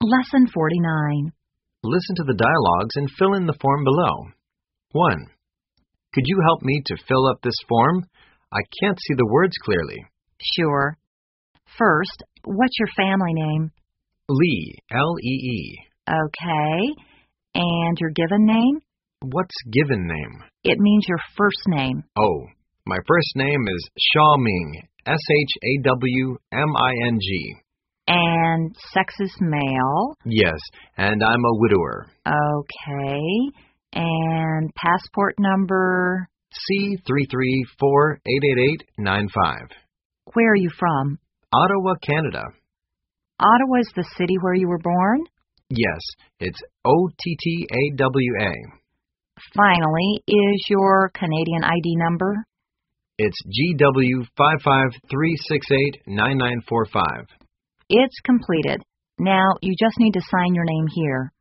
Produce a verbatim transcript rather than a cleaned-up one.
Lesson forty-nine. Listen to the dialogues and fill in the form below. one. Could you help me to fill up this form? I can't see the words clearly. Sure. First, what's your family name? Lee, L E E. Okay. And your given name? What's given name? It means your first name. Oh, my first name is Shaw Ming, S H A W M I N G. And sex is male. Yes, and I'm a widower. Okay. And passport number? C three three four eight eight eight nine five. Where are you from? Ottawa, Canada. Ottawa is the city where you were born? Yes, it's O T T A W A. Finally, is your Canadian I D number? It's G W five five three six eight nine nine four five. It's completed. Now, you just need to sign your name here.